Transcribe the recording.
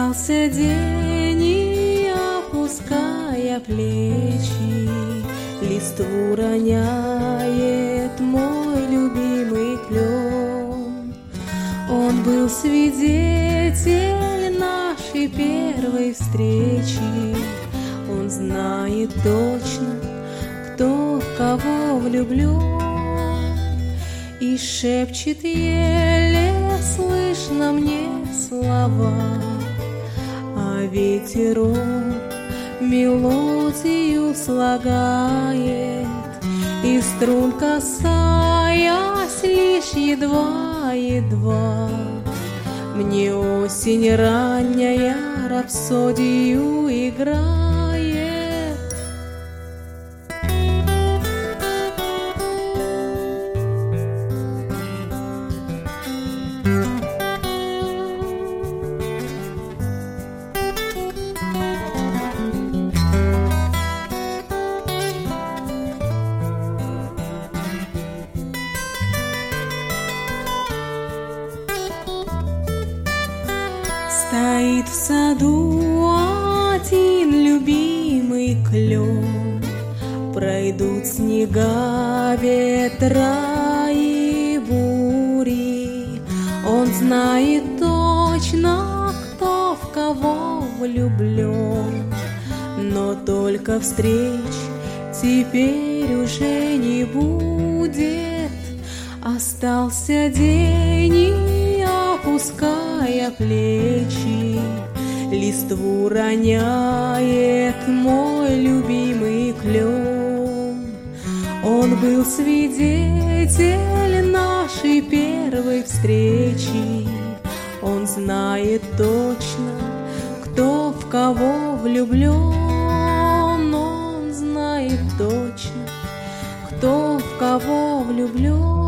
Остался день, и опуская плечи, листву роняет мой любимый клен. Он был свидетель нашей первой встречи. Он знает точно, кто в кого влюблен, и шепчет еле слышно мне слова, а ветерок мелодию слагает, и струн, касаясь лишь едва-едва, мне осень ранняя рапсодию играет. Стоит в саду один любимый клен, пройдут снега, ветра и бури. Он знает точно, кто в кого влюблен, но только встреч теперь уже не будет. Остался день, и опуская плечи, листву роняет мой любимый клен. Он был свидетель нашей первой встречи. Он знает точно, кто в кого влюблен. Он знает точно, кто в кого влюблен.